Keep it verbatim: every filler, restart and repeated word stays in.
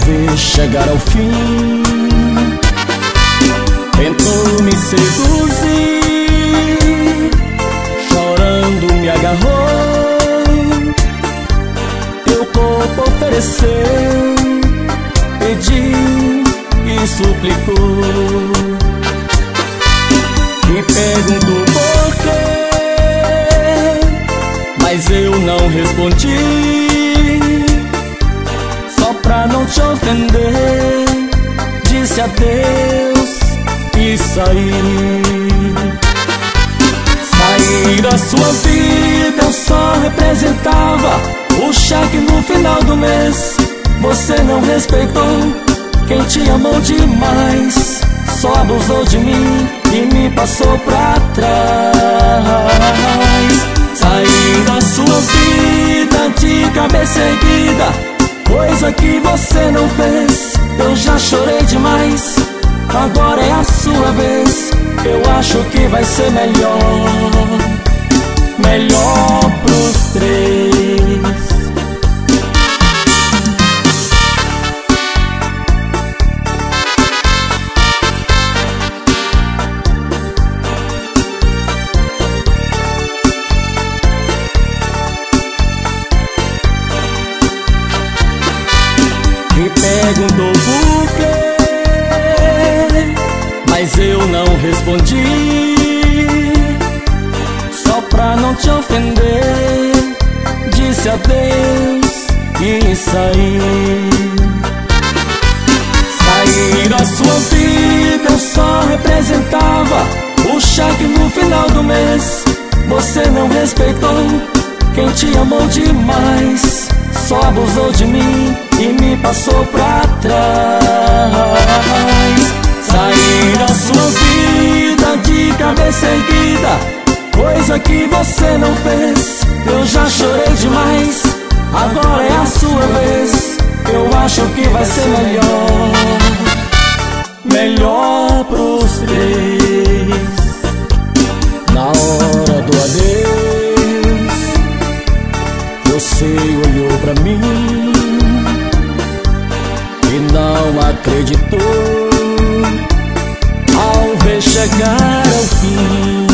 ver chegar ao fim. Tentou me seduzir, chorando me agarrou, teu corpo ofereceu, pediu e suplicou. Me perguntou por quê, mas eu não respondi. Só pra não te ofender, disse adeus e saí. Saí da sua vida, eu só representava o cheque no final do mês. Você não respeitou quem te amou demais, só abusou de mim e me passou pra trás. Saí da sua vida de cabeça erguida, coisa que você não fez. Eu já chorei demais, agora é a sua vez. Eu acho que vai ser melhor, melhor pros três. Me perguntou por quê, mas eu não respondi. Só pra não te ofender, disse adeus e saí. Saí da sua vida, eu só representava o cheque no final do mês. Você não respeitou quem te amou demais, só abusou de mim e me passou pra trás. Saí da sua vida de cabeça erguida, coisa que você não fez. Eu já chorei demais, agora é a sua vez. Eu acho que vai ser melhor, melhor pros três. Na hora do adeus, você olhou pra mim e não acreditou ao ver chegar ao fim.